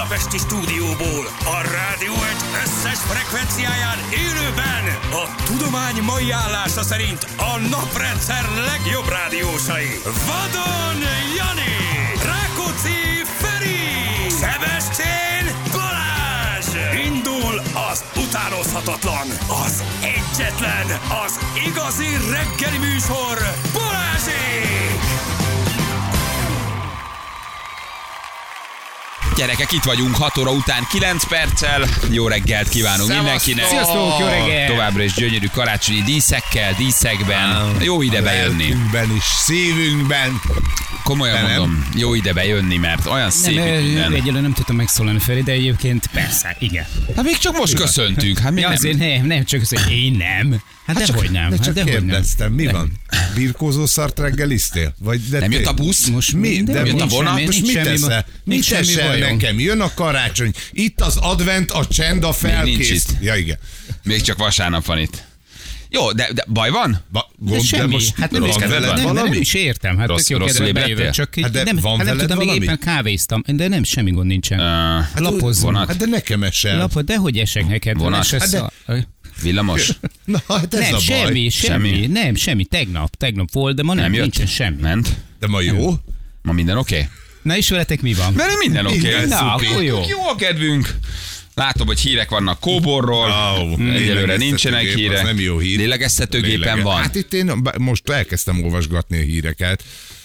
budapesti stúdióból, a rádió egy összes frekvenciáján élőben a tudomány mai állása szerint a naprendszer legjobb rádiósai. Vadon Jani, Rákóczi Feri, Sebestyén Balázs. Indul az utánozhatatlan, az egyetlen, az igazi reggeli műsor, Balázsék! Gyerekek, itt vagyunk 6 óra után 9 perccel. Jó reggelt kívánunk mindenkinek. Sziasztok, jó reggel! Továbbra is gyönyörű karácsonyi díszekkel, díszekben. Jó ide bejönni. Lelkünkben is, szívünkben. Komolyan mondom, jó ide bejönni, mert olyan szép itt minden. Egyelőre nem tudtam megszólalni Feri, de egyébként persze, igen. Hát még csak most köszöntünk. Hát Ja, azért nem csak köszönjük. Én nem. Hát dehogy nem. De Hát csak dehogy nem. kérdeztem, mi van? Birkózó szart reggeliztél? Vagy Nem jött a busz? Most Mi? minden- De jött a nincs vonat? semmi- most nincs mit semmi- teszel? Mit nincs semmi teszel bajom. nekem? Jön a karácsony. Itt az advent, a csend, a nincs felkész. itt. Ja, igen. Még csak vasárnap van itt. Jó, de baj van? De semmi. most Hát nem van is veled nem, de nem valami? is értem. Hát Rossz- tök jó rosszul kedve ébredtél? bejövök, csak így Hát de nem, van hát nem veled tudom, még valami? éppen kávéztam, de nem, semmi gond nincsen. Lapozzunk. vonat? Hát de nekem esel. Lapod, de hogy esek neked? Vonat? Esek Hát de- Villamos? Na, hát ez nem, a baj. semmi. Nem, semmi. Tegnap volt, de ma nem Nem jött? nincsen semmi. Ment? De ma jó? Ma minden oké? Na és veletek mi van? Mert minden oké. Minden Na, szupi. akkor jó. Jó a kedvünk. Látom, hogy hírek vannak Kóborról. Egyelőre Lélegeztetőgép, nincsenek az hírek. nem jó hír. Lélegeztetőgépen van. Hát itt én most elkezdtem olvasgatni a híreket,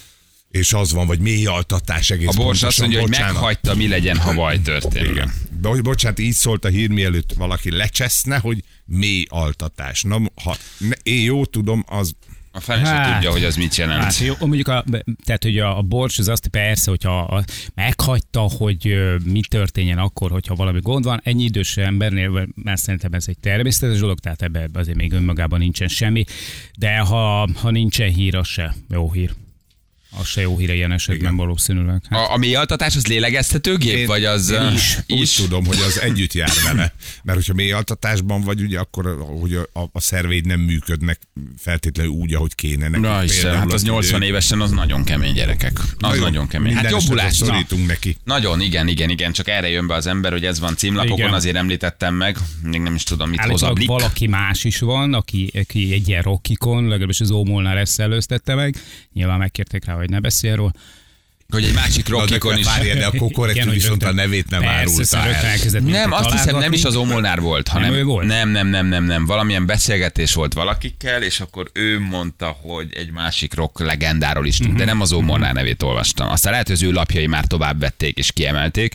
és az van, vagy mély altatás egész A Bors azt pontosan, mondja, hogy bocsánat. meghagyta, mi legyen, ha baj történik. Igen. Bocsánat, így szólt a hír, mielőtt valaki lecseszne, hogy mély altatás. Na, ha én jó tudom, az... A fene sem Hát. tudja, hogy az mit jelent. Hát jó, mondjuk tehát, hogy a Bors az azt persze, hogyha meghagyta, hogy mi történjen akkor, hogyha valami gond van, ennyi idős embernél, mert szerintem ez egy természetes dolog, tehát ebben azért még önmagában nincsen semmi, de ha nincsen hír, az se jó hír. Az se jó hír ilyen esetben valószínűleg. Hát. A mélyaltatás az lélegeztetőgép, vagy az én úgy is? tudom, hogy az együtt jár vele. Mert hogyha mély altatásban vagy, ugye akkor hogy a szerveid nem működnek feltétlenül úgy, ahogy kéne. Nekik Na Isten, például hát az 80 évesen az nagyon kemény, gyerekek. Az nagyon kemény. Hát Minden jobbulás. esetre Na. szorítunk neki. Nagyon, igen, csak erre jön be az ember, hogy ez van címlapokon, Igen. azért említettem meg, még nem is tudom, mit hoz a Állítólag blik. valaki más is van, aki egy ilyen rockikon, legalábbis az Ómolnál ezt előztette meg. Nyilván megkérték rá, hogy ne beszél róla. Hogy egy másik rockikon is. Várjál, de akkor korrektül Igen, hogy viszont a rögtön- nevét nem Persze, árulta szóval rögtön el. elkezdett Nem, minket azt hiszem nem találgatni. is az Omolnár volt, hanem ő volt? nem. Valamilyen beszélgetés volt valakikkel, és akkor ő mondta, hogy egy másik rock legendáról is tud, de nem az Omolnár nevét olvastam. Aztán lehet, hogy az ő lapjai már tovább vették és kiemelték,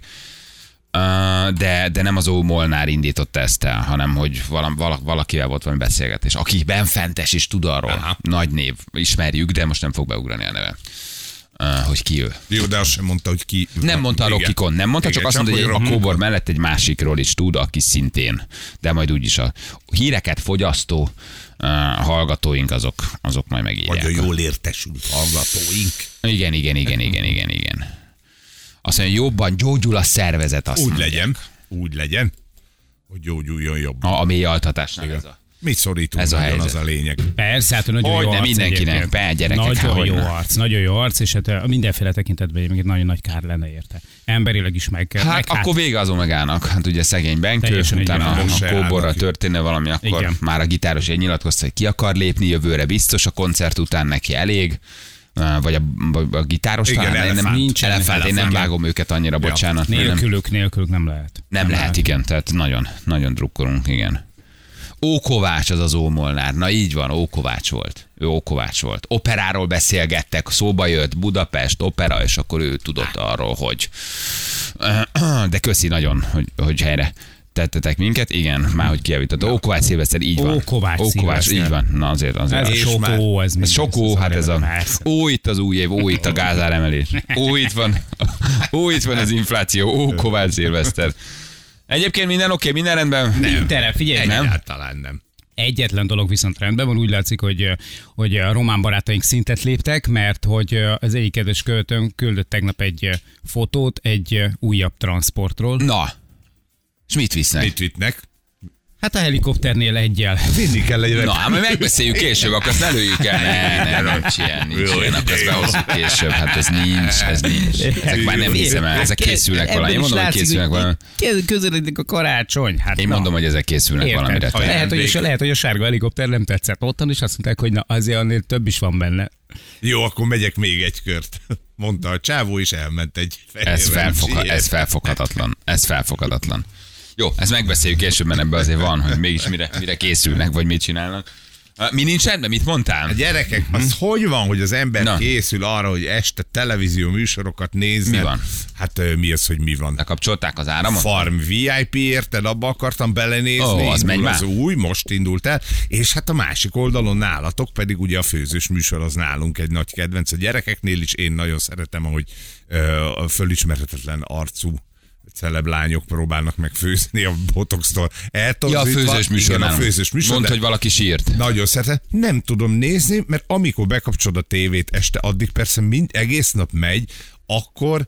de nem az Molnár indította ezt el, hanem hogy valakivel volt valami beszélgetés. Aki benfentes is tud arról. Aha. Nagy név, ismerjük, de most nem fog beugrani a neve. Hogy ki ő. Jó, de azt sem mondta, hogy ki... Nem mondta a Igen. Rockikon, nem mondta, Igen, csak azt mondta, hogy a Rockikon. Kóbor mellett egy másikról is tud, aki szintén. De majd úgyis a híreket fogyasztó hallgatóink azok majd megírják. Nagyon jól értesült hallgatóink. Igen. Azt mondja, jobban gyógyul a szervezet. Azt Úgy mondják. legyen, hogy gyógyuljon jobban. A mély altatásnál ez a... Mit szorítunk, Ez a nagyon helyzet. az a lényeg. Persze, hát nagyon Hogyne, jó arc mindenkinek, egyébként. be, gyerekek, Nagyon jó hogyne. arc, nagyon jó arc, és hát mindenféle tekintetben még nagyon nagy kár lenne érte. Emberileg is meg. Hát akkor vége az Omegának. Hát ugye szegény Benkő, Teljesen utána így van. a Se Kóborral állnak. történne valami, akkor Igen. már a gitáros egy nyilatkozta, hogy ki akar lépni jövőre, biztos a koncert után neki elég. Vagy a gitáros Igen, talán, elefánt. Nincsen elefánt, én nem elefánt. vágom őket annyira, bocsánat. Nélkülük nem lehet. Nem lehet, igen, tehát nagyon drukkolunk, igen. Ókovács az Ómolnár. Na így van, Ókovács volt. Ő Ókovács volt. Operáról beszélgettek, szóba jött Budapest opera, és akkor ő tudott arról, hogy... De köszi nagyon, hogy helyre tettetek minket. Igen, már hogy kijavított. Ókovács Szilveszter, így van. Ókovács Szilveszter. így van. Na azért. Ez a És már- sokó, ez Ez sokó, hát ez a... Persze. Ó, itt az új év, ó, itt a gázáremelés. Ó, itt van az infláció, ó, Kovács Szilveszter. Egyébként minden oké, minden rendben? Tere, figyelj, Nem? Egyáltalán nem. Egyetlen dolog viszont rendben van, úgy látszik, hogy a román barátaink szintet léptek, mert hogy az egyik kedves költőnk küldött tegnap egy fotót egy újabb transportról. Na, és mit visznek? Mit vittnek? Hát a helikopternél egyel. Vinni kell egy Na, hát majd megbeszéljük később, akkor azt ne lőjük el. Nincs ilyen, akkor azt behozzuk később. Hát ez nincs. Ezek már nem hiszem el, ezek készülnek valami. Én mondom, hogy készülnek valami. Közeledik a karácsony. Hát Én mondom, hogy ezek készülnek valamire. Lehet, hogy a sárga helikopter nem tetszett ottan, és azt mondták, hogy na, azért annél több is van benne. Jó, akkor megyek még egy kört. Mondta a csávó, és elment egy Ez felfoghatatlan. Jó, ezt megbeszéljük később, mert ebben azért van, hogy mégis mire készülnek, vagy mit csinálnak. Mi nincs ebben? Mit mondtál? A gyerekek, az hogy van, hogy az ember készül arra, hogy este televízió műsorokat nézzen? Mi van? Hát mi az, hogy mi van? Lekapcsolták az áramot? Farm VIP, érted? Abba akartam belenézni. Az megy már. Az új, most indult el. És hát a másik oldalon nálatok pedig ugye a főzős műsor az nálunk egy nagy kedvenc. A gyerekeknél is én nagyon szeretem, ahogy a fölismerhetetlen arcú celeb lányok próbálnak megfőzni a botoxtól. Ja, a főzős műsor. Igen, a főzős műsor. Mondd, hogy valaki sírt. Nagyon szeretem. Nem tudom nézni, mert amikor bekapcsolod a tévét este, addig persze egész nap megy, akkor,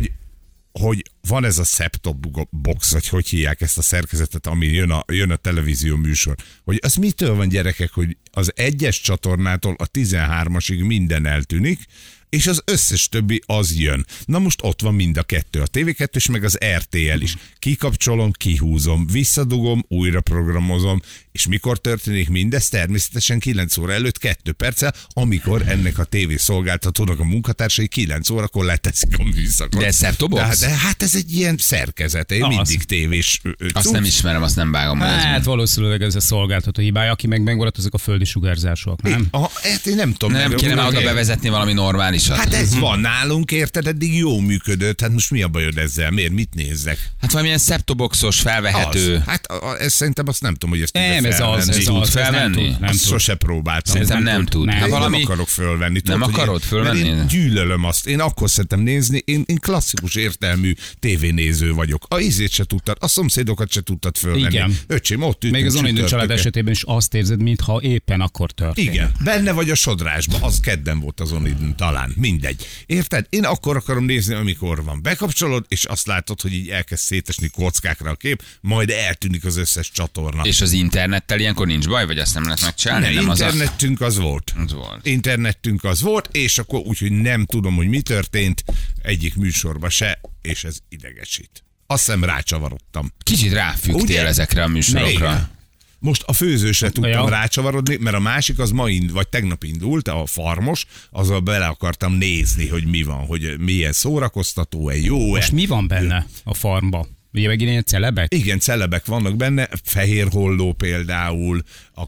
hogy van ez a set-top box, vagy hogy hívják ezt a szerkezetet, ami jön a televízió műsor. Hogy az mitől van, gyerekek, hogy az 1-es csatornától a 13-asig minden eltűnik, és az összes többi az jön. Na most ott van mind a kettő, a TV2 és meg az RTL is. Kikapcsolom, kihúzom, visszadugom, újra programozom, és mikor történik mindez? Természetesen 9 óra előtt 2 perccel, amikor ennek a tévészolgáltatónak a munkatársai 9 órakor leteszik a műszakot. De ez set-top-box? De hát ez egy ilyen szerkezet, én mindig tévés. Azt nem ismerem, azt nem vágom. Hát valószínűleg ez a szolgáltató hibája, aki meg megmaradt, azok a földi sugárzások, nem? Én nem tudom. Nem kéne oda bevezetni valami normálisat. Hát ez van nálunk, érted, eddig jó működött, hát most mi a bajod ezzel? Miért? Mit nézzek? Hát valamilyen set-top-boxos, felvehető. Az. Hát ez szerintem azt nem tudom, hogy ezt nem, ez tud felvenni. Azt sose próbáltam. Szerintem nem tud. Nem akarok fölvenni. Nem akarod fölvenni? Én gyűlölöm azt. Én akkor szeretem nézni, én klasszikus értelmű tévénéző vagyok. A ízét se tudtad, a szomszédokat se tudtad fölvenni. Igen. Öcsém, ott ütünk. Még az Onidő család esetében is azt érzed, mintha éppen akkor történik. Igen, benne vagy a sodrásba. Az kedden volt az Onidő, talán. Mindegy. Érted? Én akkor akarom nézni, amikor van. Bekapcsolod, és azt látod, hogy így elkezd szétesni kockákra a kép, majd eltűnik az összes csatorna. És az internettel ilyenkor nincs baj, vagy azt nem lehet megcsinálni? Nem, internetünk az volt. Internetünk az volt, és akkor úgyhogy nem tudom, hogy mi történt egyik műsorba se, és ez idegesít. Azt hiszem rácsavarodtam. Kicsit ráfüggtél ezekre a műsorokra. Igen. Most a főzősre tudtam rácsavarodni, mert a másik az vagy tegnap indult, a farmos, azzal bele akartam nézni, hogy mi van, hogy milyen szórakoztató, jó. Most mi van benne a farmba? Ugye megint ilyen celebek? Igen, celebek vannak benne, Fehér Holló például,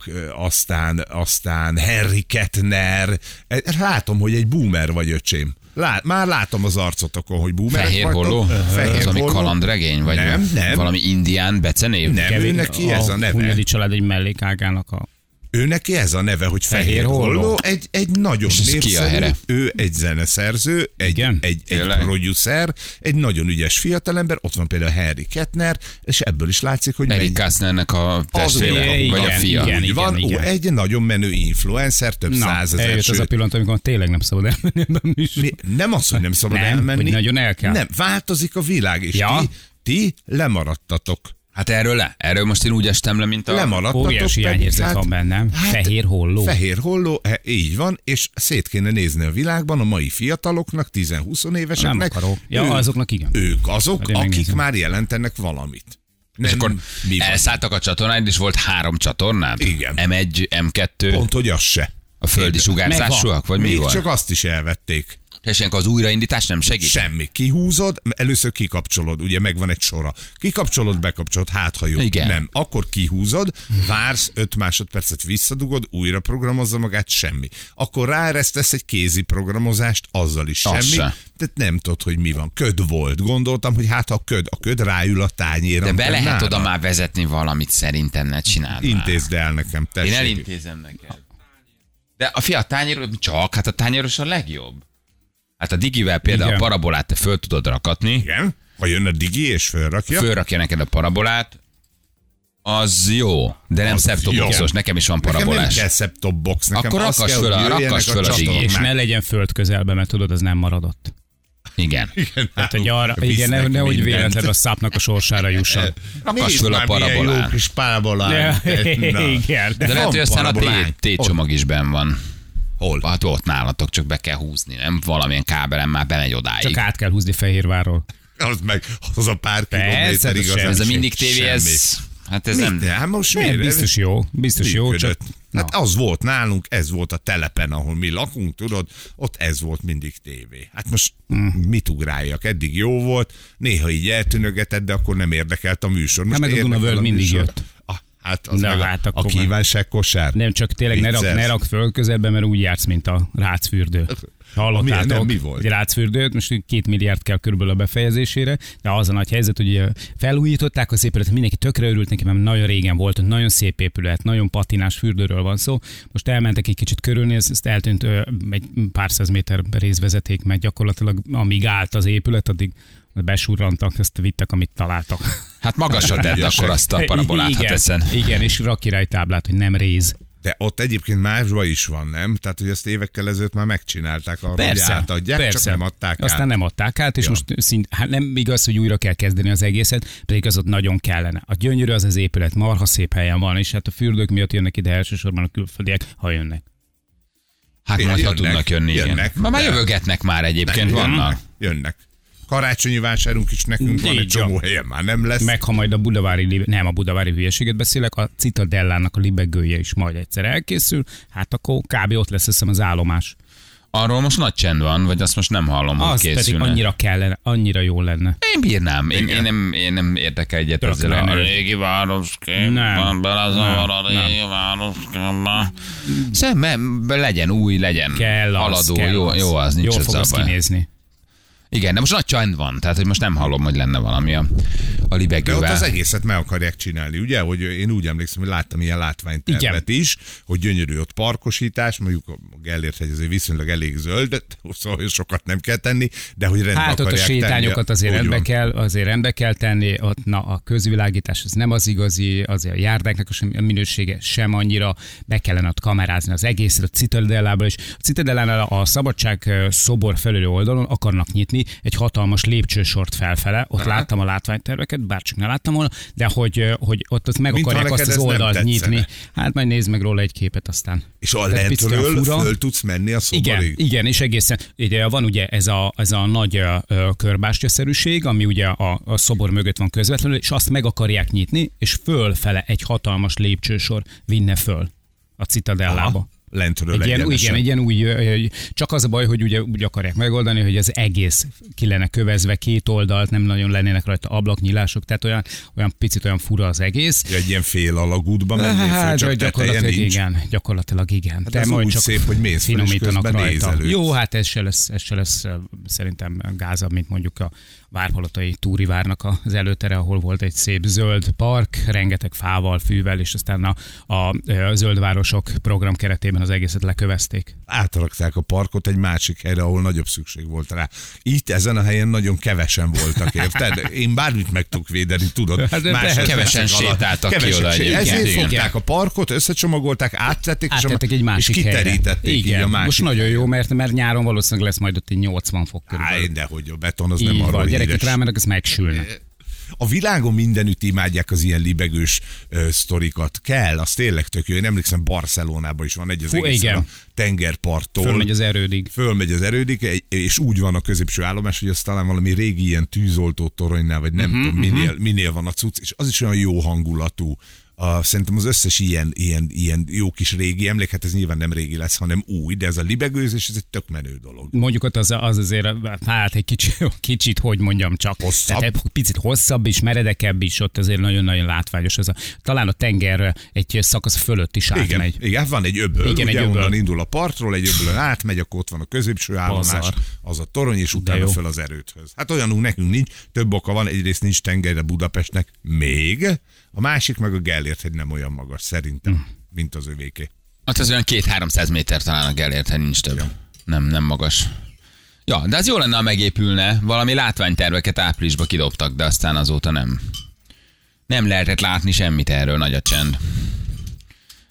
aztán Harry Kettner. Látom, hogy egy boomer vagy, öcsém. Már látom az arcotokon, hogy boomerek Fehér Holló? Ez valami kalandregény? Vagy nem. Valami indián becenév? Nem, ő neki ez a neve. Hunyadi család egy mellékágának a... Ő neki ez a neve, hogy Fehér Holló, egy nagyon népszerű, ő egy zeneszerző, egy producer, egy nagyon ügyes fiatalember, ott van például Harry Kettner, és ebből is látszik, hogy Eric Kastnernek a testvére, vagy a fia. Igen. Egy nagyon menő influencer, több százezer. Eljött az a pillanat, amikor tényleg nem szabad elmenni ebben a műsorban. Nem az, hogy nem szabad elmenni. Hogy nagyon el kell. Nem, változik a világ, és ti lemaradtatok. Hát erről most én úgy estem le, mint a... Lemaradtatok. Óriási hiányérzet van bennem. Fehér Holló. Fehér Holló, így van, és szét kéne nézni a világban a mai fiataloknak, 10-20 éveseknek. Nem akarok. Azoknak igen. Ők azok, akik már jelentenek valamit. És akkor elszálltak a csatornáid, és volt 3 csatornád? Igen. M1, M2. Pont, hogy az se. A földi sugárzásúak, vagy mi volt? Csak azt is elvették. És ilyenkor az újraindítás nem segít? Semmi. Kihúzod, először kikapcsolod, ugye megvan egy sora. Kikapcsolod, bekapcsolod, hát ha jó. Igen. Nem. Akkor kihúzod, vársz 5 másodpercet, visszadugod, újra programozza magát, semmi. Akkor ráeresztesz egy kézi programozást, azzal is semmi. Tehát nem tudod, hogy mi van. Köd volt. Gondoltam, hogy hát a köd ráül a tányéra. De be lehet oda már vezetni valamit, szerintem ne csináld. Intézd el nekem, tessék. Én elintézem neked. De a fiat tányéros, hát a tányéros a legjobb. Hát a digivel például a parabolát te föl tudod rakatni. Igen. Ha jön a digi és fölrakja. Fölrakja neked a parabolát, az jó. De nem set-top boxos, nekem is van parabolás. Nekem nem kell set-top box. Akkor rakkass föl a digi. És ne legyen föld közelbe, mert tudod, az nem maradott. Igen. Tehát, hogy arra, igen, nehogy véletlenül a szápnak a sorsára jusson. Rakass föl a parabolán. Jó kis parabolán. Igen. De lehet, hogy aztán a parabolánk. tétcsomag is benn van. Hol? Hát ott nálatok, csak be kell húzni, nem? Valamilyen kábelen már bemegy odáig. Csak át kell húzni Fehérvárról. Az a pár kilométer igazán. Ez a mindig semmi. tévé, ez... Hát ez nem... Hát most miért? Biztos jó, csak... Működött. Hát az volt nálunk, ez volt a telepen, ahol mi lakunk, tudod, ott ez volt mindig tévé. Hát most mit ugráljak? Eddig jó volt, néha így eltűnögetett, de akkor nem érdekelt a műsor. Most meg a érdekel Dunavöld mindig műsor. jött. Hát az Na, meg hát a akkor kívánság kosár. Nem, csak tényleg ne rak föl közelbe, mert úgy jársz, mint a rácfürdő. Hallottátok, mi volt? Egy rácfürdőt, most 2 milliárd kell körülbelül a befejezésére, de az a nagy helyzet, hogy felújították az épületet, mindenki tökre örült neki, mert nagyon régen volt, nagyon szép épület, nagyon patinás fürdőről van szó. Most elmentek egy kicsit körülnézni, ezt eltűnt egy pár száz méter részvezeték, mert gyakorlatilag amíg állt az épület, addig besurrantak, ezt vittek, amit találtak. Hát magasra tedd akkor azt a parabolát, ha teszed. Igen, és rak ki rá egy táblát, hogy nem réz. De ott egyébként másban is van, nem? Tehát, hogy ezt évekkel ezelőtt már megcsinálták arra, hogy átadják, csak nem adták át. Aztán nem adták át, és most hát nem igaz, hogy újra kell kezdeni az egészet, pedig az ott nagyon kellene. A gyönyörű az épület, marha szép helyen van, és hát a fürdők miatt jönnek ide elsősorban a külföldiek, ha jönnek. Hát majd ha tudnak jönni, igen. Már jövögetnek már egyébként, vannak. Jönnek. Karácsonyi vásárunk is nekünk van, egy csomó helyen már nem lesz. Meg ha majd a budavári hülyeséget beszélek, a Citadellának a libegője is majd egyszer elkészül, hát akkor kb. Ott lesz hiszem az állomás. Arról most nagy csend van, vagy azt most nem hallom, hogy az készülne. pedig annyira kellene, annyira jó lenne. Én bírnám, én nem értek egyet ezzel a régi városképben, belezavar a régi városképben. Szerintem legyen új, legyen kell haladó, kell jó az, nincs jól az fog az baj. kinézni. Igen, de most nagy csend van, tehát hogy most nem hallom, hogy lenne valami a De libegővel. ott az egészet meg akarják csinálni, ugye? Hogy én úgy emlékszem, hogy láttam ilyen látványtervet is, hogy gyönyörű ott parkosítás, mondjuk a Gellért-hegy azért viszonylag elég zöld, szóval sokat nem kell tenni, de hogy rendbe Hát ott a akarják sétányokat tenni. azért rendbe kell tenni, ott a közvilágítás az nem az igazi, azért a járdáknak a minősége sem annyira, be kellene ott kamerázni az egészet, a Citadellából is. A Citadellánál a Szabadság szobor felüli oldalon akarnak nyitni egy hatalmas lépcsősort felfele, ott láttam a látványterveket, bárcsak ne láttam volna, de hogy ott azt meg akarják azt az oldalt nyitni. Hát majd nézd meg róla egy képet aztán. És a lentről föl tudsz menni a szoborig? Igen, és egészen. Ugye van ugye ez a nagy körbástyaszerűség, ami ugye a szobor mögött van közvetlenül, és azt meg akarják nyitni, és fölfele egy hatalmas lépcsősor vinne föl a Citadellába. Aha. Lentről egy ilyen új, csak az a baj, hogy ugye úgy akarják megoldani, hogy az egész ki lenne kövezve, két oldalt, nem nagyon lennének rajta ablaknyílások, tehát olyan picit olyan fura az egész. Egy ilyen fél alagútban mennél föl, csak teteje nincs. Gyakorlatilag igen. Hát majd csak szép, hogy mész föl, és közben nézelődsz. Jó, hát ez se lesz szerintem gázabb, mint mondjuk a Várpalotai Túrivárnak az előtere, ahol volt egy szép zöld park, rengeteg fával, fűvel, és aztán a zöldvárosok program keretében az egészet lekövezték. Átrakták a parkot egy másik helyre, ahol nagyobb szükség volt rá. Itt ezen a helyen nagyon kevesen voltak, érted? Én bármit meg tudok védeni, tudod. Hát kevesen sétáltak ki oda. Ezért fogták a parkot, összecsomagolták, áttették egy másik és kiterítették így a másik. Most nagyon jó, mert nyáron valószínűleg lesz majd ott egy 80 fok körül. De hogy a beton az nem arról híres. Gyerekek rámennek, az megsülnek. A világon mindenütt imádják az ilyen libegős sztorikat. Kell, az tényleg tök jó. Én emlékszem, Barcelonában is van egy az egész a tengerparttól. Fölmegy az erődig. És úgy van a középső állomás, hogy az talán valami régi ilyen tűzoltó toronynál, vagy nem tudom, minél van a cucc, és az is olyan jó hangulatú. Szerintem az összes ilyen jó kis régi emlék, hát ez nyilván nem régi lesz, hanem új, de ez a libegőzés, ez egy tök menő dolog. Mondjuk ott az azért, hát egy kicsit, hogy mondjam csak. Hosszabb. Tehát egy picit hosszabb is, meredekebb is, ott azért nagyon-nagyon látványos. Talán a tenger egy szakasz fölött is átmegy. Igen, van egy öböl, igen, ugye egy öböl. onnan indul a partról, egy öbölön átmegy, akkor ott van a középső állomás, az a torony, és utána föl az erődhöz. Hát olyanunk nekünk nincs, több oka van, egyrészt nincs tengerre Budapestnek még, a másik meg a Gellért-hegy nem olyan magas szerintem, mint az övéké. Hát az olyan 200-300 méter talán a Gellért-hegy, nincs több. Ja. Nem magas. Ja, de az jó lenne, ha megépülne. Valami látványterveket áprilisba kidobtak, de aztán azóta nem. Nem lehetett látni semmit erről, nagy a csend.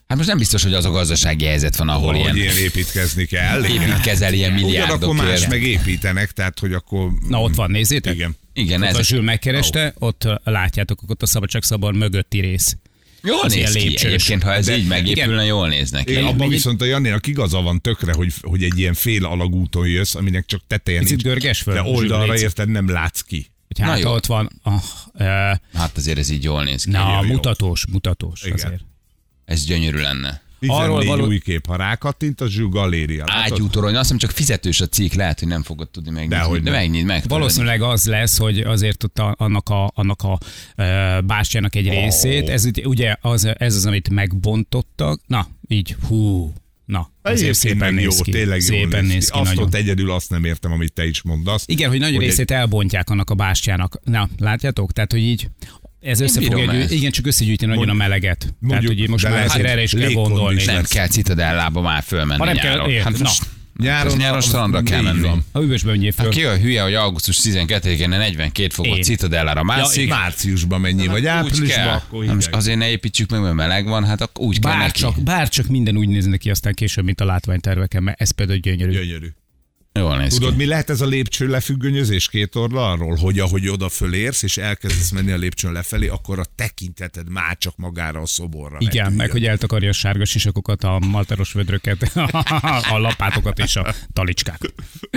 Hát most nem biztos, hogy az a gazdasági helyzet van, ahol Hogy ilyen ilyen építkezni kell. építkezel ilyen Ugyanakkor más milliárdokért. meg építenek, tehát hogy akkor... Na ott van, nézzétek. Igen. Igen, Ott ez a Zsül megkereste, ott látjátok, ott a Szabadságszabor mögötti rész. jól az ilyen néz ki. lépcsős. Egyébként, ha ez De- így megépülne, igen. jól néz neki. Igen, abban még egy- viszont a Jannénak igaza van tökre, hogy egy ilyen fél alagúton jössz, aminek csak teteje Picit nincs. görges föl, De Zsül, oldalra légy. érted nem látsz ki. Hogy hát jó. ott van. Hát azért ez így jól néz ki. Na, jó. mutatós Igen. azért. Ez gyönyörű lenne. 14 való- új kép, ha rákattint, a Zsül Galéria. Látod? Ágyútorony, azt hiszem csak fizetős a cikk, lehet, hogy nem fogod tudni megnézni. Dehogy De nem. megnyit, meg. Valószínűleg az lesz, hogy azért ott annak a bástyának egy részét, ez ugye ez az, amit megbontottak. Na, így, na, azért Egyébként szépen meg jó, néz ki. tényleg jól Szépen néz ki Azt nagyon. ott egyedül azt nem értem, amit te is mondasz. Igen, hogy nagy hogy részét elbontják annak a bástyának. Na, látjátok? Tehát, hogy így ez össze bírom fogja ezt. igen, csak összegyűjteni nagyon a meleget. Tehát, mondjuk, hogy most de már lehet, azért hogy erre is kell légkondis gondolni. Nem kell Citadellába már fölmenni Ha nem kell, nyáron. érted, most Nyáron, nyáron strandra kell így menni. van. A üvösbe menjél föl. Hát ki a hülye, hogy augusztus 12-én 42 fokot Én. Citadellára mászik? Márciusban mennyi, vagy úgy áprilisban, kell. akkor Na most hideg. azért ne építsük meg, mert meleg van, hát akkor úgy kell neki. Bárcsak minden úgy néz neki aztán később, mint a látványterveken, mert ez például gyönyörű. Gyönyörű. Jól néz Tudod, ki. mi lehet ez a lépcső lefüggönyözés két oldalról? Hogy ahogy oda fölérsz, és elkezdesz menni a lépcsőn lefelé, akkor a tekinteted már csak magára a szoborra Igen, repüljön. meg hogy eltakarja a sárga sisakokat, a malteros vödröket, a lapátokat és a talicskát.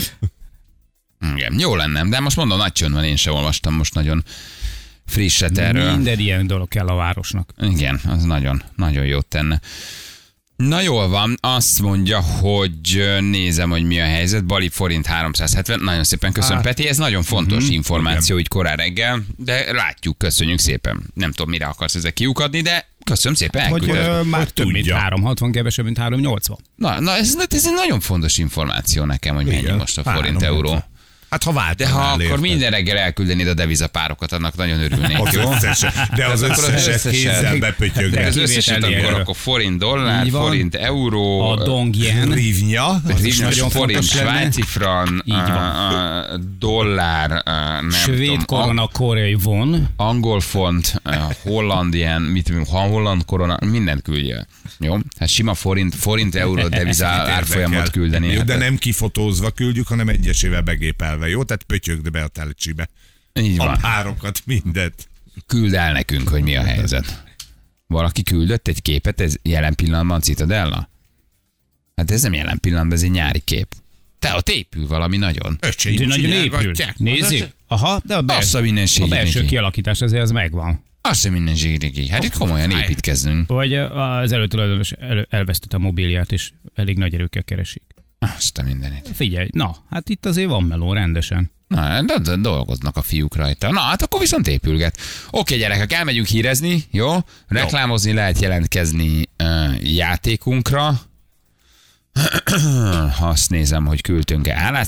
Igen, jó lenne, de most mondom, nagy csönd van, én sem olvastam most nagyon frisset erről. Minden ilyen dolog kell a városnak. Igen, az nagyon, nagyon jót tenne. Na jól van, azt mondja, hogy nézem, hogy mi a helyzet. Bali forint 370. Nagyon szépen köszönöm, Peti. Ez nagyon fontos információ, így korán reggel, de látjuk, köszönjük szépen. Nem tudom, mire akarsz ezzel kiukadni, de köszönöm szépen, Hogy elküldted. már több mint tudja. 360, kevesebb, mint 380. Na ez egy nagyon fontos információ nekem, hogy mennyi Igen, most a forint 360. euró. Hát ha De váltanál, ha akkor érted? minden reggel elküldenéd a devizapárokat, annak nagyon örülnék, Az jó? összeset, de az akkor az összeset összeset. kézzel De bepötyögve. az összeset Kivétel akkor forint dollár, Így van. forint euró, A dong yen, Rívnya, is Rivnyos nagyon forint, fontos lenne. svájci fran, Így van. dollár, nem svéd tudom, korona, koreai von, angol font, holland ilyen, mit tudom, holland korona, mindent küldje. Jó? Hát sima forint, euró, deviza árfolyamot küldeni. Jó, Hát de nem kifotózva küldjük, hanem egyesével begépelve, jó? Tehát pötyögd be a telecsibe. így A van. párokat, mindet. Küld el nekünk, hogy mi a helyzet. Valaki küldött egy képet, ez jelen pillanatban Citadella? Hát ez nem jelen pillanatban, ez egy nyári kép. Te ott épül valami nagyon. Öcsém, de nagyon épül. csinálgatják. Nézzük. Aha, de a Azt a mindenség a belső neki. kialakítás azért az megvan. Azt sem mindenség neki. Hát itt komolyan építkezzünk. Vagy az előtulajdonos elvesztette a mobilját, és elég nagy erőkkel keresik. Azt a mindenit. Figyelj, na, hát itt azért van meló rendesen. Na, de dolgoznak a fiúk rajta. Na, hát akkor viszont épülget. Oké, gyerekek, elmegyünk hírezni, jó? Reklámozni lehet jelentkezni játékunkra. Azt nézem, hogy küldtünk-e állást.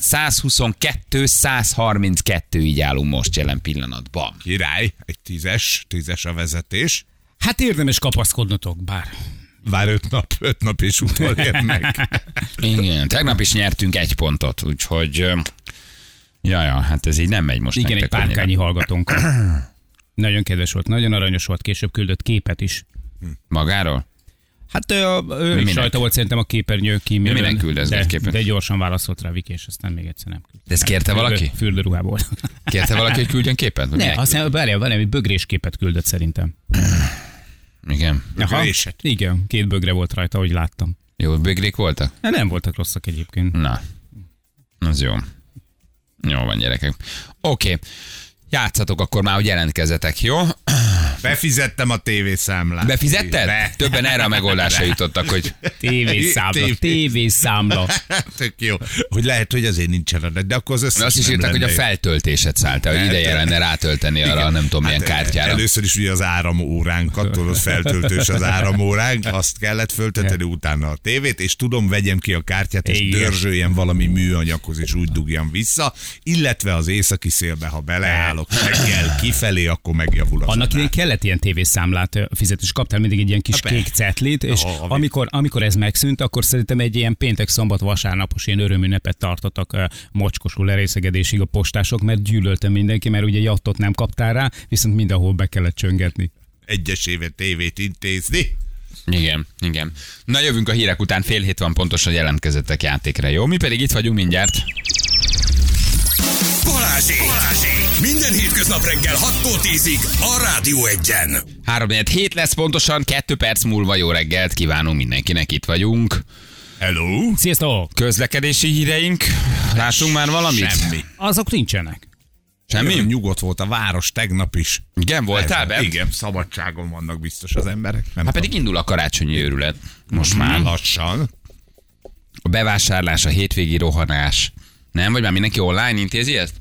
122-132 így állunk most jelen pillanatban. Király, egy tízes a vezetés. Hát érdemes kapaszkodnotok, bár. Vár 5 nap és utolérnek. Igen, tegnap is nyertünk 1 pontot, úgyhogy ja, hát ez így nem megy most Igen, egy nektek annyira. párkányi hallgatónk. Nagyon kedves volt, nagyon aranyos volt, később küldött képet is. Magáról? Hát ő is minek? rajta volt szerintem a képernyő kímélőn. minek küldözget képet? De gyorsan válaszolt rá Viki, és aztán még egyszer nem küldött. De ezt kérte valaki? Fürdőruhából. Kérte valaki, hogy küldjön képet? Vagy Ne, minek? aztán várjál, egy bögrés képet küldött szerintem. Igen. Aha, Bögréset? igen, 2 bögre volt rajta, ahogy láttam. Jó, bögrék voltak? De nem voltak rosszak egyébként. Na, az jó. Jó van, gyerekek. Oké. Játszatok akkor már, hogy jelentkezzetek, jó? Befizettem a tévészámlát. Befizetted? Be. Többen erre a megoldásra jutottak, hogy Tévészámla. Tök jó. Hogy lehet, hogy azért nincsen adat, de akkor az összes azt is nem írták, hogy a lenne jó. feltöltésed szállt, hogy ideje lenne rátölteni arra, nem tudom milyen kártyára. Először is ugye az áramóránkat, tudod, feltöltős az áramóránk, azt kellett föltölteni, utána a tévét, és tudom, vegyem ki a kártyát, és Igen. dörzsöljem valami műanyaghoz, és úgy dugjam vissza, illetve az északi szélbe, ha beleállok reggel kifelé, akkor megjavul az Annak idején adás. kellett ilyen tévészámlát fizetni, és kaptál mindig egy ilyen kis Ha, kék cetlit, és amikor ez megszűnt, akkor szerintem egy ilyen péntek, szombat, vasárnapos ilyen örömünnepet tartottak mocskosul lerészegedésig a postások, mert gyűlölte mindenki, mert ugye jattot nem kaptál rá, viszont mindenhol be kellett csöngetni. Egyesével tévét intézni. Igen, igen. Na jövünk a hírek után, 6:30 van pontosan, jelentkezzetek játékra, jó? Mi pedig itt vagyunk mindjárt. Balázsék! Minden hétköznap reggel 6-tól 10-ig a Rádió 1-en. 3:47 lesz pontosan, 2 perc múlva jó reggelt kívánunk mindenkinek, itt vagyunk. Hello? Sziasztok! Közlekedési híreink, látunk már valamit? Semmi. Azok nincsenek. Semmi? Nagyon nyugodt volt a város tegnap is. Igen, voltál bent? Igen, szabadságon vannak biztos az emberek. Nem Hát pedig indul a karácsonyi őrület. Most már lassan. a bevásárlás, a hétvégi rohanás. Nem? Vagy már mindenki online intézi ezt?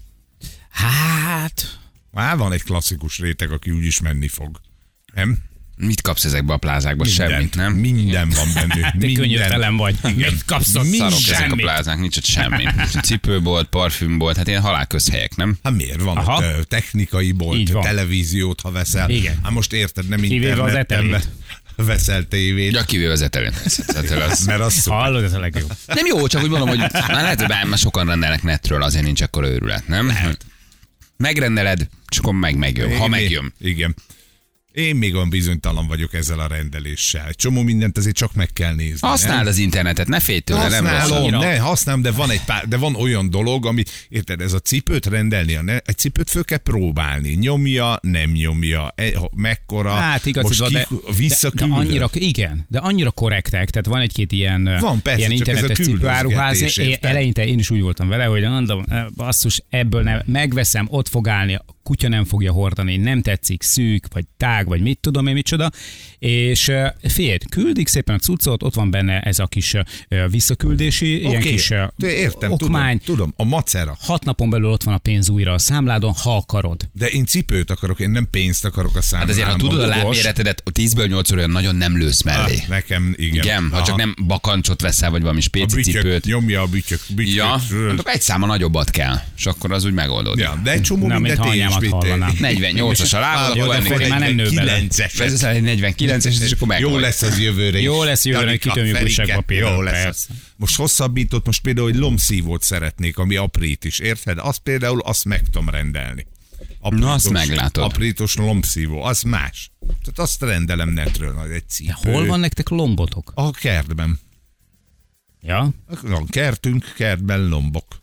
Hát... Már van egy klasszikus réteg, aki úgyis menni fog. Nem? Mit kapsz ezekbe a plázákba? Semmit, nem? Minden van bennük. Te könnyörtelen vagy. Mit kapsz ott? Szarok ezek a Semmit. plázák, nincs ott semmi. Cipőbolt, parfümbolt, hát ilyen halálközhelyek, nem? Hát miért van Aha. ott technikai Így bolt, van. televíziót, ha veszel. Igen. Hát most érted, nem Kivéve az interneten etelét. veszel tévét. Ja, kivéve az etelén. Mert az szuper. Hallod, ez a legjobb. Nem jó, csak úgy mondom, hogy már lehet, hogy már sokan rendelnek netről, azért nincs akkor őrület, nem? Megrendeled, és akkor megjön, ha megjön. Igen. Én még olyan bizonytalan vagyok ezzel a rendeléssel. Egy csomó mindent azért csak meg kell nézni. Használd az internetet, ne félj tőle, nem rossz. Használom, de van olyan dolog, ami, érted, ez a cipőt rendelni, egy cipőt föl kell próbálni. Nyomja, nem nyomja, mekkora, Hát igaz, de annyira, igen, de annyira korrektek, tehát van egy-két ilyen, Van, persze, ilyen csak ez a internetes cipőáruház. küldözgetés, érted? Eleinte én is úgy voltam vele, hogy mondom, basszus, ebből nem, megveszem, ott fog állni, a kutya nem fogja hordani, nem tetszik, szűk, vagy tág, vagy mit tudom én micsoda, és figyelj, küldik szépen a cuccot, ott van benne ez a kis visszaküldési, ilyen kis értem, okmány. tudom, a macera. 6 napon belül ott van a pénz újra a számládon, ha akarod. De én cipőt akarok, én nem pénzt akarok a Hát számlámon. azért, ha tudod a lábméretedet, 10-ből 8 olyan nagyon nem lősz mellé. Nekem, igen. Igen, ha csak nem bakancsot veszel, vagy valami a spéci bütyök, cipőt. nyomja a bütyök. Ja, akkor egy száma nagyobbat kell, és akkor az úgy megoldódik. Ja, de egy csomó Na, mindent mintha én is anyámat vittem. hallanám. 48-as a lábad, Jó, akkor de Feri már nem nő bele. 49-es. Veszel egy 49-es, és akkor Jó megvan. lesz az jövőre is. Jó lesz jövőre, Janika, kitömjük Ferike, újságpapírral, jó lesz. persze. Most hosszabbított, most például egy lombszívót szeretnék, ami aprít is, érted? Azt például azt meg tudom rendelni. Na, azt meglátod. Aprítos lombszívó, az más. Tehát azt rendelem netről, majd egy cipő. Hol van nektek lombotok? A kertben. Ja? Van kertünk, kertben lombok.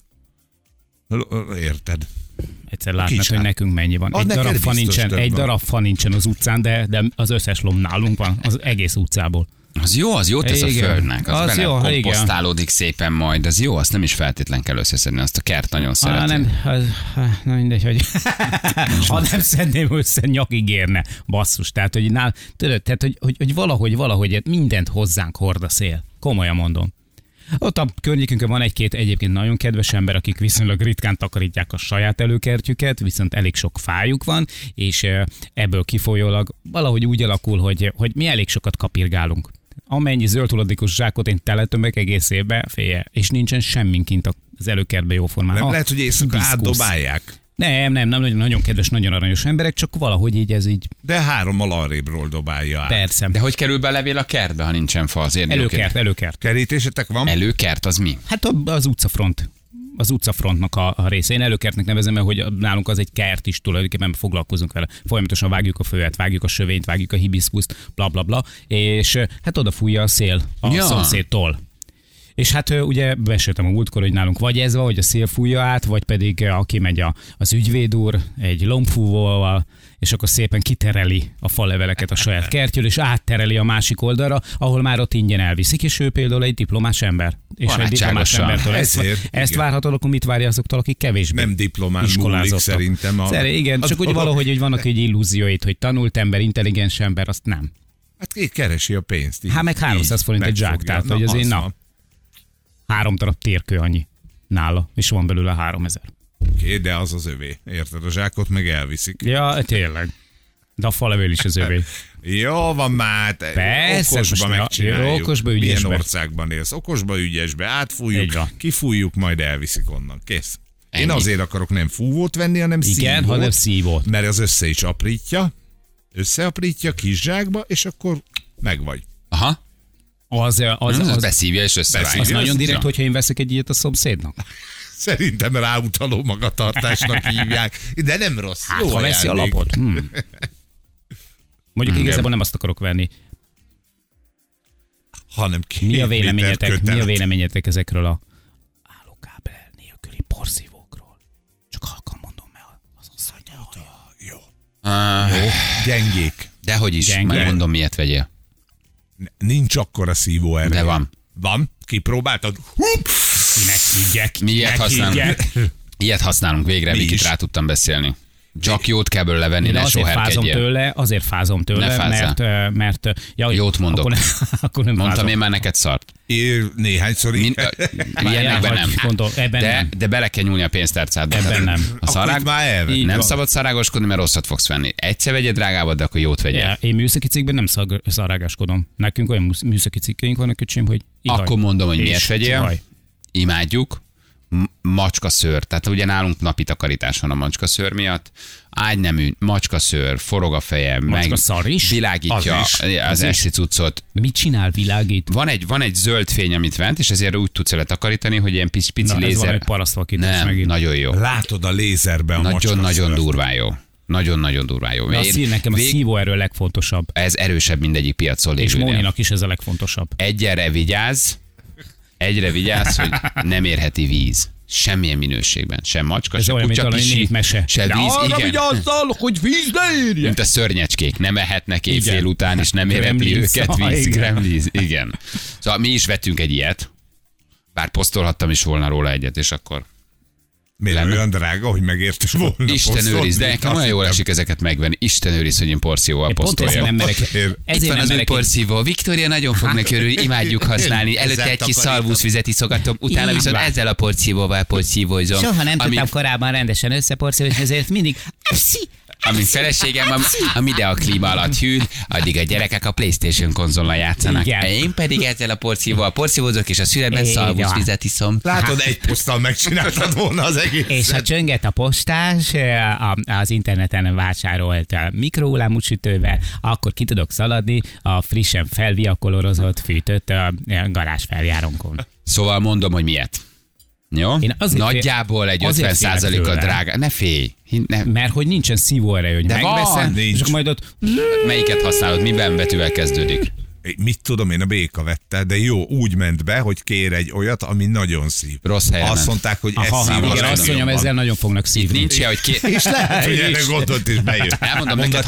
Érted? Egyszer látnád, Kicsi. hogy nekünk mennyi van. Az neked biztos több van. Darab fa nincsen az utcán, de az összes lomb nálunk van, az egész utcából. Az jó tesz a Igen. földnek. Az Az bele jó, igen. komposztálódik szépen majd. Az jó, azt nem is feltétlen kell összeszedni, azt a kert nagyon szereti. Nem, na mindegy, hogy ha nem szedném össze, nyakig érne, basszus. Tehát, hogy, tudod, tehát, hogy valahogy mindent hozzánk hord a szél. Komolyan mondom. Ott a környékünkön van egy-két egyébként nagyon kedves ember, akik viszonylag ritkán takarítják a saját előkertjüket, viszont elég sok fájuk van, és ebből kifolyólag valahogy úgy alakul, hogy mi elég sokat kapirgálunk. Amennyi zöld hulladékos zsákot én teletömök egész évbe, félje, és nincsen semmink kint az előkertbe jóformán. Nem lehet, hogy éjszaka átdobálják. Nem, nagyon kedves, nagyon aranyos emberek, csak valahogy így ez így. De 3-mal arrébről dobálja át. Persze. De hogy kerül be a levél a kertbe, ha nincsen fa? Azért Előkert. Kerítésetek van? Előkert az mi? Hát az utcafront. Az utcafrontnak a része. Én előkertnek nevezem, mert hogy nálunk az egy kert is tulajdonképpen foglalkozunk vele. Folyamatosan vágjuk a fövet, vágjuk a sövényt, vágjuk a hibiszkuszt, bla bla bla, és hát oda fújja a szél a szomszédtól. És hát ugye beséltem a múltkor, hogy nálunk vagy ez van, hogy a szél fújja át, vagy pedig aki megy az ügyvéd úr egy lombfúvóval, és akkor szépen kitereli a faleveleket a saját kertjől, és áttereli a másik oldalra, ahol már ott ingyen elviszik, és ő például egy diplomás ember. És egy diplomás embertől ezt várhatod, akkor mit várja azoktól, akik kevésbé Nem diplomán múlik szerintem. Igen, csak úgy valahogy hogy vannak egy illúzióit, hogy tanult ember, intelligens ember, azt nem. Hát ki keresi a pénzt. Hát meg 300 forint egy zsák, tehát hogy azért 3 darab térkő annyi nála, és van belőle 3000. Oké, de az az övé. Érted? A zsákot meg elviszik. Ja, tényleg. De a falevél is az övé. Jó van már, persze, okosba megcsináljuk. Okosba, ügyesbe. Milyen országban élsz? Okosba, ügyesbe, átfújjuk, kifújjuk, majd elviszik onnan. Kész. Én azért akarok nem fúvót venni, hanem szívót. Igen, hanem szívót. Mert az is összeaprítja kis zsákba, és akkor megvagy. Aha. Az beszívja és összevágja. Az nagyon direkt, hogyha én veszek egy ilyet a szomszédnak. Szerintem ráutaló magatartásnak hívják, de nem rossz. Hát, ha veszi a lapot. Mondjuk igazából nem azt akarok venni. hanem 2 Mi a méter véleményetek? Mi a kötelet. véleményetek ezekről a állókábel nélküli porszívókról? Csak halkan mondom, mert azon szanyja. Jó. Ah, Gyengék. dehogy is, Gyenge. megmondom, miért vegyél. Nincs akkora szívóerő. De van. Van? Kipróbáltad? Hup! Kinek higgyek? Mi ilyet használunk. higgyek? Ilyet használunk végre, Mi Vikit is. rá tudtam beszélni. Csak jót kell belőle venni, Én ne azért fázom tőle, Ne fázzál. mert ja, Jót mondok. Akkor nem Mondtam fázom. én már neked szart. Néhányszor így. Ilyenekben nem. Ebben nem. De bele kell nyúlni a pénztárcádba. Ebben Tehát nem. A Akkor szarág... itt már elvett. Így Nem van. szabad szarágoskodni, mert rosszat fogsz venni. Egyszer vegyél drágábbat, de akkor jót vegyél. Ja, én műszaki cikkben nem szarágáskodom. Nekünk olyan műszaki cikkeink vannak, öcsém, hogy ihaj. Akkor mondom, hogy miért És vegyél. ihaj. Imádjuk. Macskaszőr. Tehát ugye nálunk napi takarítás van a macskaszőr miatt. Ágynemű, macskaszőr, forog a fejem, meg Macskaszar is? világítja Az is. az esti cuccot. Mit csinál, világít? Van egy zöld fény, amit vent, és ezért úgy tudsz vele takarítani, hogy ilyen pici Na, ez lézer. valami parasztvakítás Nem, megint. nagyon jó. Látod a lézerbe a Nagyon-nagyon macskaszört. durván jó. Nagyon-nagyon durván jó. De a szív, nekem a szívóerő a legfontosabb. Ez erősebb mindegyik piacon És lévőnél. Móninak is ez a legfontosabb. Egyre vigyázz, hogy nem érheti víz. Semmilyen minőségben. Sem macska, Ez sem olyan, mint kutya, valami pisi, népmese. se De víz. arra Igen. vigyázzal, hogy víz ne érje! Mint a szörnyecskék. Nem ehetnek éjfél Igen. után, és nem érheti Gremlins. őket víz. Igen. Gremlins. Igen. Szóval mi is vettünk egy ilyet. Bár posztolhattam is volna róla egyet, és akkor Miért Lenne. olyan drága, hogy megérte volna? Isten posztolni? őriz, de nekem Azt olyan jól hittem. esik ezeket megvenni. Isten őriz, hogy én porcióval Én pont ezért nem posztoljam. merek. Itt Itt Ezért van nem az új merek. porszívó. Viktória nagyon fog neki örülni, imádjuk használni. Előtte Ezzel egy kis takarítom. szalvuszvizet iszogatom, utána Így viszont van. ezzel a porszívóval porszívózom. Soha nem Ami- tudtam korábban rendesen összeporszolni, és ezért mindig Amíg feleségem a Midea klíma alatt hűl, addig a gyerekek a PlayStation konzollal játszanak. Igen. Én pedig ezzel a porszívóval porszívózok, és a születben Igen. szalvuszvizet iszom. Látod, egy poszttal megcsináltad volna az egész. És ha csönget a postás az interneten vásárolt mikrohullámú sütővel, akkor ki tudok szaladni a frissen felviakolorozott, fűtött garázsfeljárónkon. Szóval mondom, hogy miért. Jó? Én azért Nagyjából egy azért félek 50%-kal tőle. drága. Ne félj. Ne. Mert hogy nincsen szívóerő, hogy De megveszem, van, és nincs. akkor majd ott Melyiket használod? Miben betűvel kezdődik? Mit tudom én, a béka vette, de jó, úgy ment be, hogy kér egy olyat, ami nagyon szív. Rossz helyre Azt ment. mondták, hogy ez aha, szív. igen, azt mondjam, ezzel nagyon fognak szívni. Nincs ilyen, hogy És lehet, hogy erre gondolt is bejött. Elmondom neked,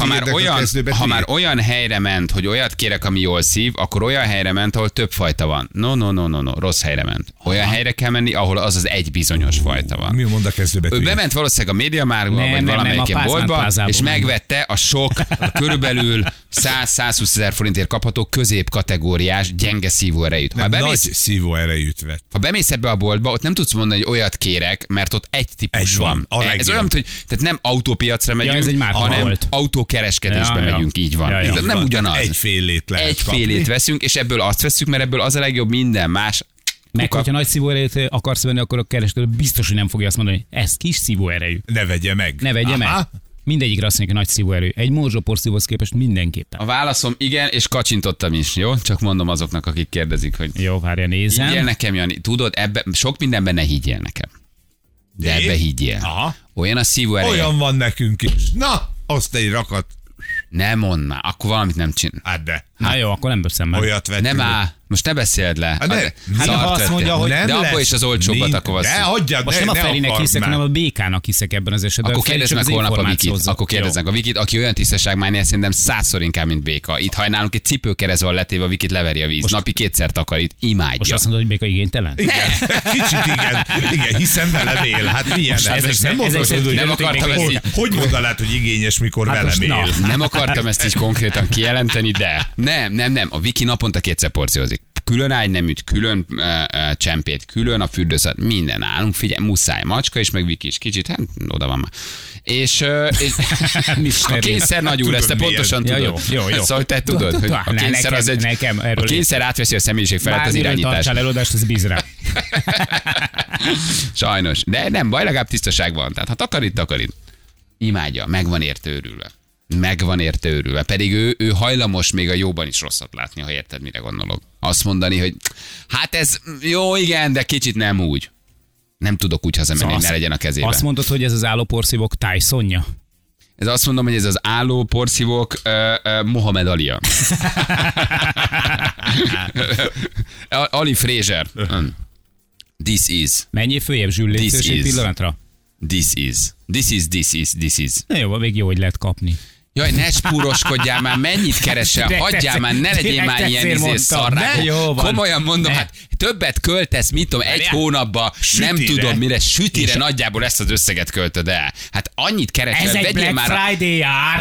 ha már olyan helyre ment, hogy olyat kérek, ami jól szív, akkor olyan helyre ment, ahol több fajta van. No, rossz helyre ment. Olyan helyre kell menni, ahol az egy bizonyos fajta van. Mi mond a kezdőbetű? Ő bement valószínűleg a MediaMarktba, Nem, vagy nem, valamelyik nem, a ilyen Pázmány boltba, plázában és ment. megvette a sok, körülbelül 100-120 ezer forintért kapható középkategóriás gyenge szívóerejűt. Nem, nagy szívó erejűt vett. Ha bemész ebbe a boltba, ott nem tudsz mondani, hogy olyat kérek, mert ott egy típus Egy van, van. a Ez legjobb. olyan, mint, hogy tehát nem autópiacra megyünk, ez egy márka hanem volt. autókereskedésbe Ja, ja. megyünk, így van. Ja, ja. Ez nem ugyanaz. Egy félét lehet Egy kapni. félét veszünk, és ebből azt veszünk, mert ebből az a legjobb, minden más. Meg, kuka. hogyha nagy szívóerejűt akarsz venni, akkor a kereskedő biztos, hogy nem fogja azt mondani, hogy ez kis szívóerejű. Ne vegye meg. Ne vegye meg. Mindegyikre azt mondja, hogy nagy szívóerő. Egy morzsó porszívóhoz képest mindenképpen. A válaszom igen, és kacsintottam is, jó? Csak mondom azoknak, akik kérdezik, hogy Jó, várja, nézem. higgyél nekem, Jani. Tudod, sok mindenben ne higgyél nekem. De ebbe higgyél. Aha. Olyan a szívó ereje. Olyan van nekünk is. Na, azt egy rakat. Nem mondná, akkor valamit nem csinál. Hát de. Na jó, akkor nem veszem meg. Olyat vettünk. Nem áll, most ne beszéld le. Hát ne. Hát Szart ha azt vettél. mondja, hogy de nem abból lesz. is az olcsóbbat Nincs. akkor De vasszuk. hagyjad, Most nem a Ferinek akard hiszek, már. hanem a BK-nak hiszek ebben az esetben. Akkor A Feri kérdezd csak meg az holnap a információt Vikit. hozza. Akkor kérdezd meg a Vikit, aki olyan tisztaságmányi, szerintem 100-szor inkább, mint béka. Itt hajnálunk egy cipőkerez van letéve, a Vikit leveri a víz. Napi 2-szer takarít. Most Imádja. azt mondod, hogy béka igénytelen? Igen, kicsit igen, hiszen velem él. Hát milyen Most ez? ezek Nem szerint- mondod, ezek hogy nem akartam ezt így. hogy mondanád, hogy igényes, mikor Hát velem most na. él? Nem akartam ezt így konkrétan kijelenteni, de nem. A Viki naponta 2-szer porciózik. Külön ágyneműt, külön csempét, külön a fürdőszat, minden állunk, figyelj, muszáj, macska is, meg Viki is kicsit, hát oda van már. És a kényszer nagy úr, ezt te Tudod, pontosan milyen. tudod. Ja, jó. Szóval te tudod, hogy a kényszer az egy, nekem a erről kényszer átveszi a személyiség felett az irányítást. tartsál előadást, ez bíz rá. Sajnos. De nem baj, legalább tisztaság van. Tehát ha takarít. Imádja, meg van érte őrülve. Pedig ő hajlamos még a jóban is rosszat látni, ha érted, mire gondolok. Azt mondani, hogy hát ez jó, igen, de kicsit nem úgy. Nem tudok úgy hazamenni, hogy ne legyen a kezében. Azt mondod, hogy ez az állóporszívók Tysonja? Ez azt mondom, hogy ez az álló porszívók Mohamed Alia. Ali Fraser. This is. Menjél följebb, Zsül, This légy egy is. pillanatra. This is. Na jó, még jó, hogy lehet kapni. Jaj, ne spúroskodjál már, mennyit keresel, hagyjál már, ne legyél már ilyen szarrák. Jó van. Komolyan mondom, Ne. hát többet költesz, mit tudom, egy hónapba, nem Sütire. tudom mire, sütire nagyjából ezt az összeget költöd el. Hát annyit keresel, Ez egy vegyél Black már, Friday jár.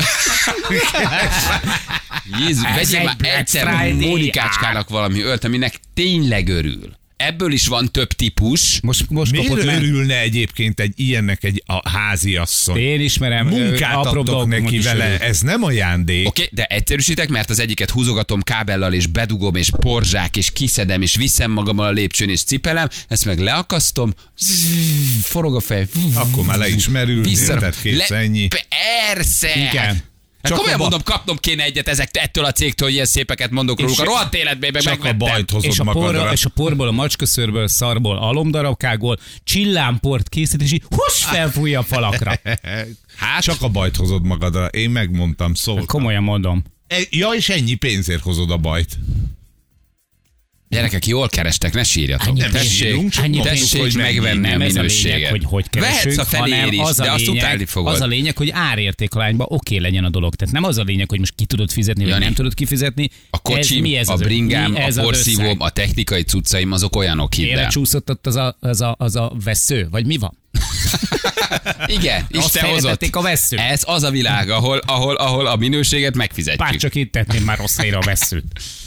Jézus, Ez vegyél egy már Black egyszer Friday Mónikácskának valami ölt, aminek tényleg örül. Ebből is van több típus. Most kapott Miért meg. örülne egyébként egy ilyennek egy a háziasszony? Én ismerem. Munkát apróbb adtok dolgokon neki is vele, örül. ez nem ajándék. Oké, de egyszerűsítek, mert az egyiket húzogatom kábellal, és bedugom, és porzsák, és kiszedem, és viszem magammal a lépcsőn, és cipelem, ezt meg leakasztom, forog a fej. Akkor már le is merül, érted, kész, ennyi. Persze! Igen. Hát Csak komolyan a mondom, kapnom kéne egyet ettől a cégtől, hogy ilyen szépeket mondok róluk. A rohadt életben meg Csak a megvettem. bajt hozod És magadra. a porból, a macskaszőrből, szarból, alomdarabkából, csillámport készít, és így felfújja a falakra. Hát, Csak a bajt hozod magadra. Én megmondtam, szóltam. Komolyan mondom. Ja, és ennyi pénzért hozod a bajt. gyerekek, jól kerestek, ne sírjatok. Annyi Tessék, pénz- annyi pénz, tessék hogy megvenni a nem ez a minőséget. lényeg, hogy keresünk, Vehetsz a felér is, az de a azt utálni lényeg, fogod. az a lényeg, hogy árértékalányban oké legyen a dolog. Tehát nem az a lényeg, hogy most ki tudod fizetni, vagy Jani, nem tudod kifizetni. A kocsim, mi ez a az bringám, mi a ez az porszívóm, összeg? a technikai cuccaim, azok olyanok, hidd el. Félrecsúszott ott az a vesző, vagy mi van? Igen, Azt Isten hozott. félretették a vesszőt. Ez az a világ, ahol a minőséget megfizetjük. Bár csak itt tetném már rossz helyre a vesszőt.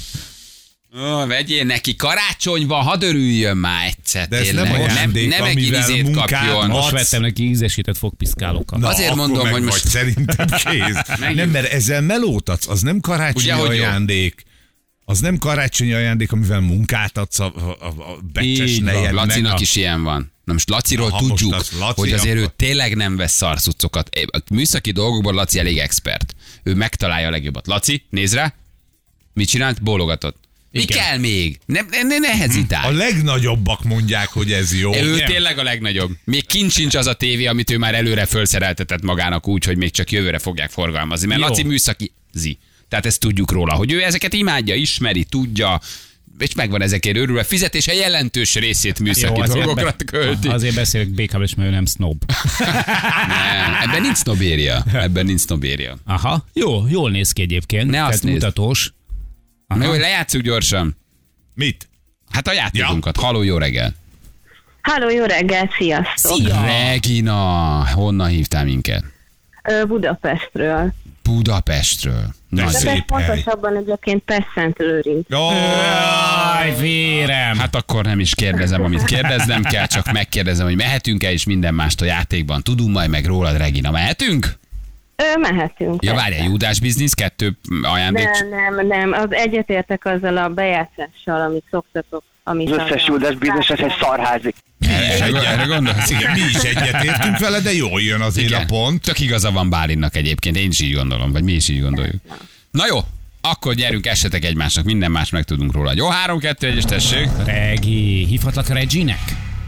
Ó, vegyél neki, karácsony van, hadd örüljön már egyszer. De ez tényleg. nem ajándék, nem egy amivel izét munkát kapjon. Most adsz. vettem neki ízesített fogpiszkálókat. Na, Azért akkor mondom, meg hogy vagy most- szerintem kész. Nem, mert ezzel melót adsz, az nem karácsonyi Ugye, hogy jó? ajándék. Az nem karácsonyi ajándék, amivel munkát adsz a becses Így van. nejednek. Lacinak is ilyen van. Na most Laciról Aha, most tudjuk, az Laci, hogy azért ő akkor- tényleg nem vesz szarcucokat. A műszaki dolgokban Laci elég expert. Ő megtalálja a legjobbat. Laci, nézd rá. Mit csinált? Bólogatott. Mi Igen. kell még? Ne hezitálj. A legnagyobbak mondják, hogy ez jó. Ő Igen. tényleg a legnagyobb. Még kint sincs az a tévé, amit ő már előre fölszereltetett magának úgy, hogy még csak jövőre fogják forgalmazni. Mert Jó. Laci műszaki. Tehát ezt tudjuk róla, hogy ő ezeket imádja, ismeri, tudja, és megvan ezekért örülve. Fizetése jelentős részét műszaki dolgokra költi. Azért beszélek békával, mert ő nem snob. Nem, ebben nincs sznobéria. Ebben nincs sznobéria. Aha, jó, jól néz ki egyébként. Ne azt Tehát nézd. mutatós. Aha. Na jó, lejátsszuk gyorsan. Mit? Hát a játékunkat. Haló, jó reggel. Halló, jó reggelt, sziasztok! Szia! Regina, honnan hívtál minket? Budapestről. Budapestről. Nagyon. Szép De hely. pontosabban egyébként Pest-Szent-Lőrinc. Aj, vérem! Hát akkor nem is kérdezem, amit kérdeznem kell, csak megkérdezem, hogy mehetünk-e, és minden mást a játékban tudunk majd meg rólad, Regina. Mehetünk? Mehetünk. Ja, persze. várjál, Júdás Business, 2 ajándék. Nem, az egyetértek azzal a bejátszással, amit szoktatok. Amit Az összes Judas bizonyos, ez egy szarházik. Erre gondolsz? Igen, mi is egyetértünk vele, de jól jön azért a pont. Tök igaza van Bálinnak egyébként, én is így gondolom, vagy mi is így gondoljuk. Na jó, akkor gyerünk, essetek egymásnak, minden más megtudunk róla. Jó, 3-2-1, és tessék. Regi, hívhatlak Reginek?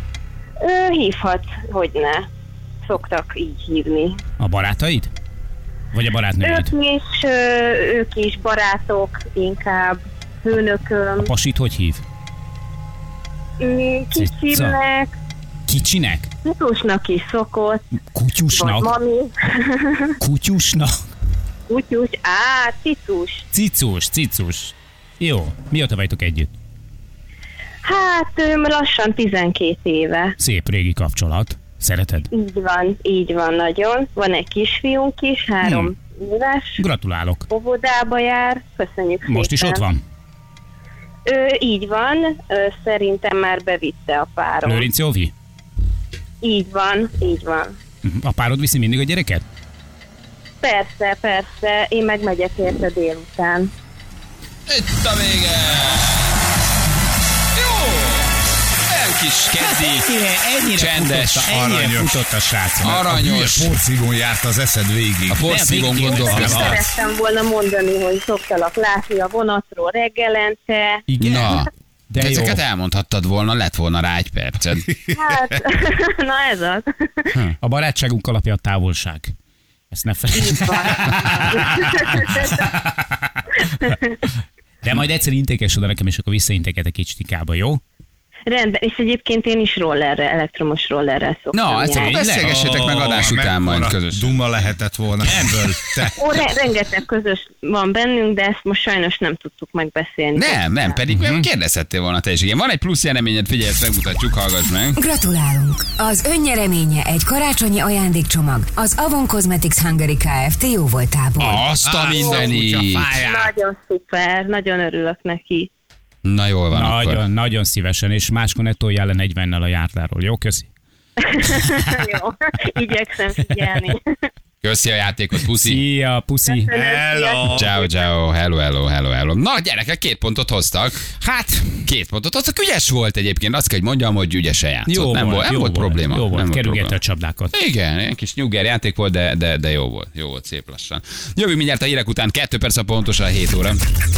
Hívhat, hogyne. Szoktak így hívni. A barátaid? Vagy a barátnőid? Ők is barátok, inkább főnököm. A pasit hogy hív? Kicsinek, Kicsinek? Titusnak is szokott. Vagy Kutyusnak? mami. Kutyusnak? Kutyus, Titus. Cicus. Jó, mióta vagytok együtt? Hát lassan 12 éve. Szép régi kapcsolat. Szereted? Így van nagyon. Van egy kisfiunk is, 3 éves. Gratulálok. Óvodába jár. Köszönjük Most is szépen. ott van? Így van. Szerintem már bevitte a párom. Lőrinc Jóvi? Így van. A párod viszi mindig a gyereket? Persze. Én meg megyek érte délután. Itt a vége! Jó! Olyan kis kezdi, Ennyire csendes, aranyos. futott a srác. aranyos. A porszívón járt az eszed végig. A porszívón Nem, gondolkoztál. Szerettem volna mondani, hogy szoktalak látni a vonatról reggelente. Igen? Na, De jó. ezeket elmondhattad volna, lett volna rá egy perced. Hát, na ez az. A barátságunk alapja a távolság. Ezt ne felejtsd. De majd egyszer intékes oda nekem, és akkor visszaintéketek Icstikába, jó? Rendben, és egyébként én is elektromos rollerrel szoktam. Na, ezt beszélgessétek meg adás után majd közösen. Duma lehetett volna ebből. Te. Rengeteg közös van bennünk, de ezt most sajnos nem tudtuk megbeszélni. Nem, pedig kérdezhettél volna te is. Igen, van egy plusz nyereményed, figyelj, ezt megmutatjuk, hallgass meg. Gratulálunk! Az önnyereménye egy karácsonyi ajándékcsomag az Avon Cosmetics Hungary Kft. Jóvoltából. Azt a mindenit! Nagyon szuper, nagyon örülök neki. Na jól van akkor. Nagyon szívesen, és máskor ne toljál le 40-nel a járdáról. Jó, köszi? Jó, igyekszem figyelni. Köszi a játékot, puszi. Szia, puszi. Hello. Ciao, hello. Na gyerekek, 2 pontot hoztak. Hát, 2 pontot hoztak. Ügyes volt egyébként, azt kell, hogy mondjam, hogy ügyesen játszott. Jó nem volt probléma. Jó volt, kerülgette probléma. a csapdákat. Igen, egy kis nyugger játék volt, de jó volt. Jó volt, szép lassan. Jövünk mindjárt a hírek után, 2 perc a pontosan 7 óra.